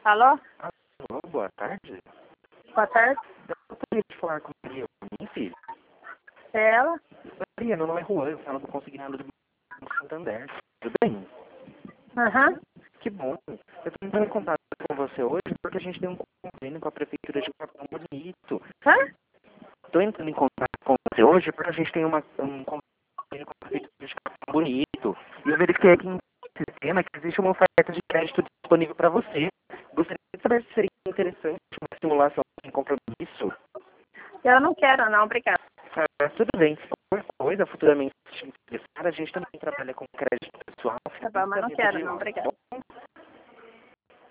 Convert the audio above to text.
Alô? Alô, boa tarde. Boa tarde. Eu gostaria de falar com a Maria, minha filha. É ela? Maria, meu nome é Juan, eu falo do Consignado de Santander. Tudo bem? Aham. Que bom. Eu estou entrando em contato com você hoje porque a gente tem um convênio com a Prefeitura de Capão Bonito. Hã? Estou entrando em contato com você hoje porque a gente tem um convênio com a Prefeitura de Capão Bonito. E eu verifiquei aqui no sistema que existe uma oferta de crédito disponível para você. Gostaria de saber se seria interessante uma simulação sem compromisso. Eu não quero, não, obrigada. Tudo bem. Se for coisa, futuramente se interessar, a gente também trabalha com crédito pessoal. Tá bom, mas não quero, não, obrigada.